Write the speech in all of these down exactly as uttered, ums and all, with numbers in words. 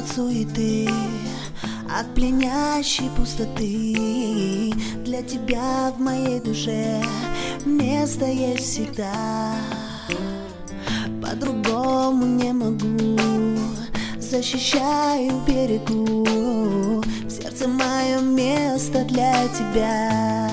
суеты, от пленящей пустоты. Для тебя в моей душе место есть всегда. По-другому не могу, защищаю, берегу. В сердце мое место для тебя.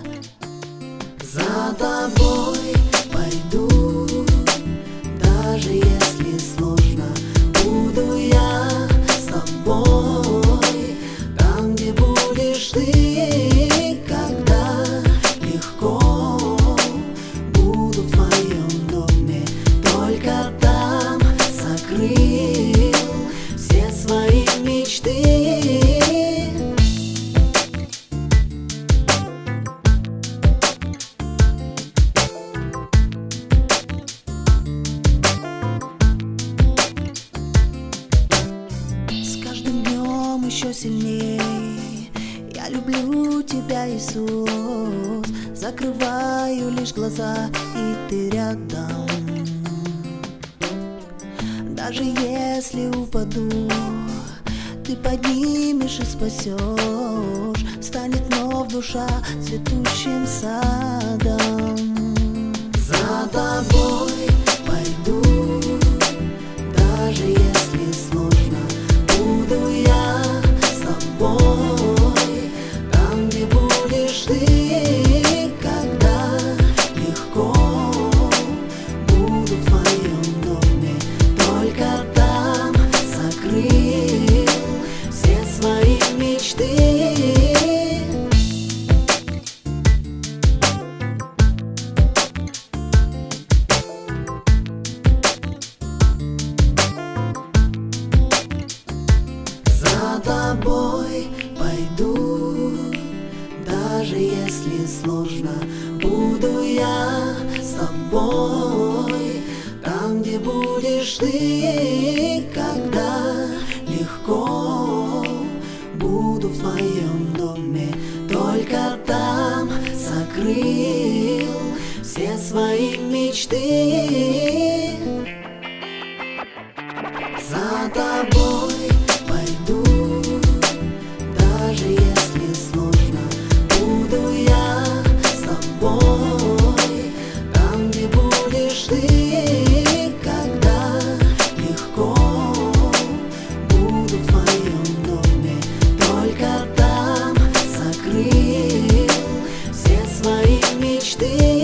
За тобой пойду, даже если сложно. Буду я с тобой, там, где будешь ты, когда легко. Буду в твоем доме, только там сокрыл все свои мечты. Еще сильней я люблю тебя, Иисус. Закрываю лишь глаза, и ты рядом. Даже если упаду, ты поднимешь и спасешь. Станет вновь душа цветущим садом. За тобой пойду, даже если сложно. Буду я с тобой, там, где будешь ты, когда легко. Буду в твоем доме, только там сокрыл все свои мечты. За тобой пойду, даже если сложно. Буду я с тобой, там, где будешь ты, когда легко. Буду в твоем доме, только там сокрыл все свои мечты. За тобой пойду, даже если сложно. Буду я с тобой, там, где будешь ты, когда легко. Буду в твоем доме, только там сокрыл все свои мечты.